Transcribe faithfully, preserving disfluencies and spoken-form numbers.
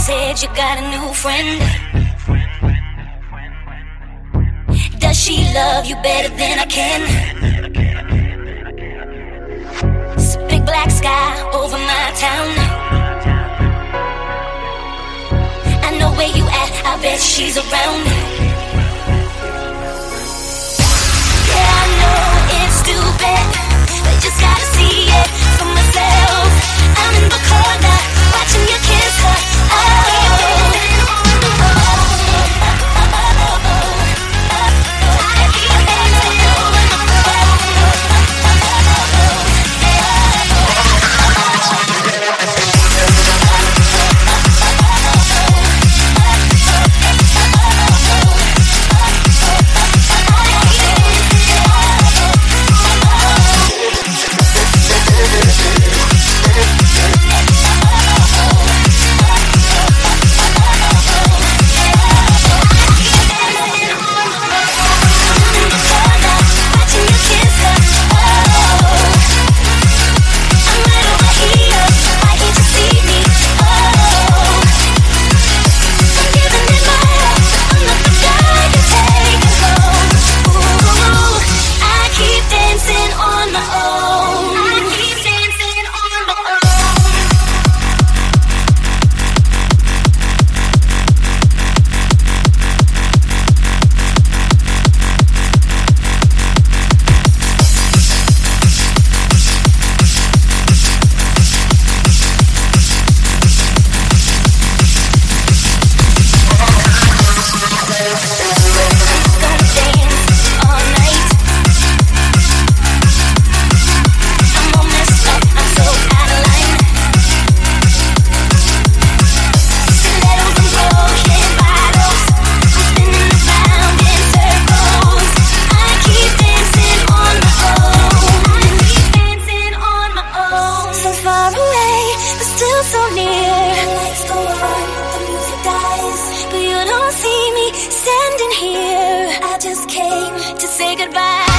said you got a new friend. Does she love you better than I can? It's a big black sky over my town. I know where you at, I bet she's around. Yeah, I know it's stupid, but just gotta see it for myself. I'm in the corner, watching you kiss her. Oh, standing here, I just came to say goodbye.